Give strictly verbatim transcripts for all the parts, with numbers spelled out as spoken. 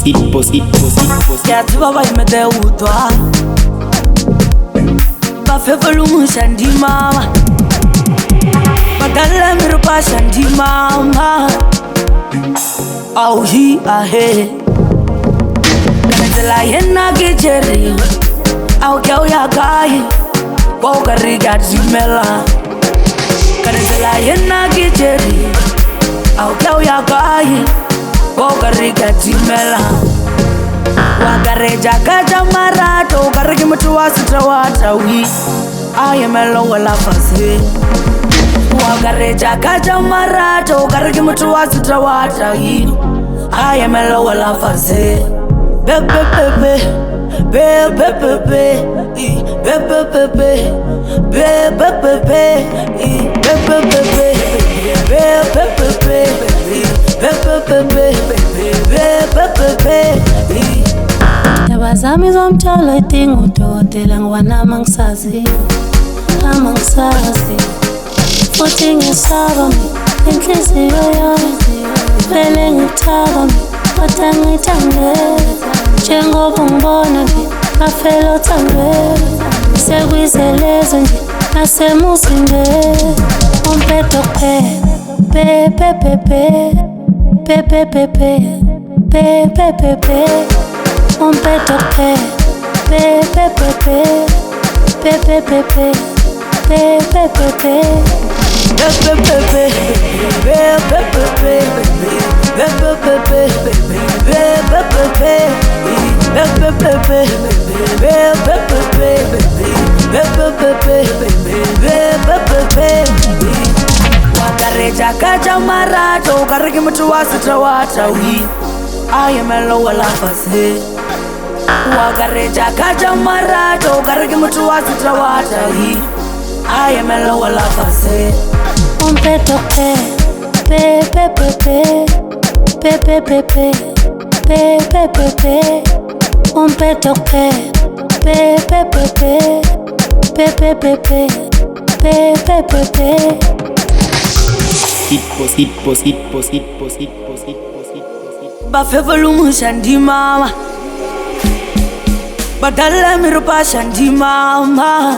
Yatsiba ba imede utwa Ba fevelu mushandi mama Badala mirupa shandi mama Au hi ahe Kanazela yena gijeri Au kyau ya kai Boga riga jimela Kanazela yena gijeri Au kyau ya kai Boga riga jimela Wagareja kaja marato Garigi mtu wasitra watawi Ayemelo wala fase Wagareja kaja marato Garigi mtu wasitra watawi Ayemelo wala fase Bebe bebe Bebe bebe Bebe bebe Bebe bebe Bebe bebe Bebe bebe Bebe bebe Bebe Tabazami zomtshalo idinga udokotela ngwana mangisazi amangisazi futhi ngisaba inhliziyo yami vele ngithaba kodwa ngithande njengoba ngibona nje ngafela uthandwe sekuyizelezo nje nasemusinde umpedo pe pe pe pe pe pe pe pe pe pe Un peto pe, pe pe pe pe, pe pe pe pe, pe pe pe pe, pe pe pe pe, pe pe pe pe, pe pe pe pe, pe pe pe pe, pe pe pe pe, pe pe pe pe. Wagareja kaja marato, garigi mtu wasitra watawi. Ayemelo wala fase. Wagareja kaja marato Garigi mtu wasitra watahi Ayemelo wala fase. Un peto pe, pe pe pe pe, pe pe pe pe, pe pe pe pe, un peto pe, pe pe pe pe, pe pe pe pe, pe pe pe pe. Hipos, hipos, hipos, hipos, hipos, hipos, hipos. Ba fevelu mushandi mama Badala mirupa shandi mama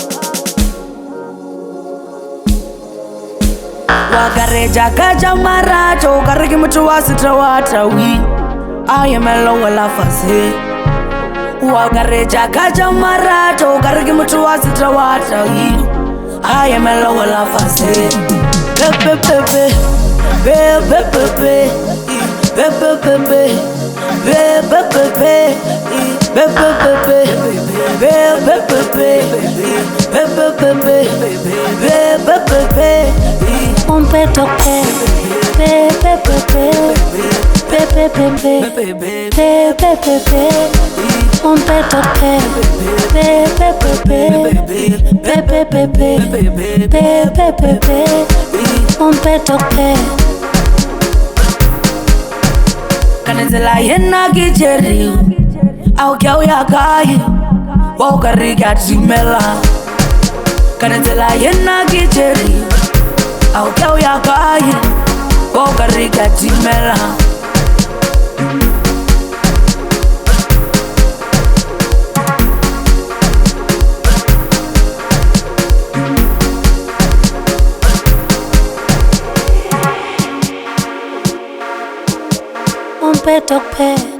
Wagareja kaja marato Garigi mtu wasitra watawi Ayemelo wala fase. Wagareja kaja marato Garigi mtu wasitra watawi Ayemelo wala fase. Pepe pepe Pepe pepe Pepe pepe Pepe pepe Pepe pepe Pepe pepe Pepe pepe Pepe pepe. Un peto pe, pe pe pe pe, pe pe pe pe, pe pe pe pe. Un peto pe, pe pe pe pe, pe pe pe pe, pe pe pe pe. Un peto pe. Kanazela yena gijeri Au kyau ya kai Boga riga jimela Kanazela yena gijeri Au kyau ya kai Boga riga jimela Un peto pe.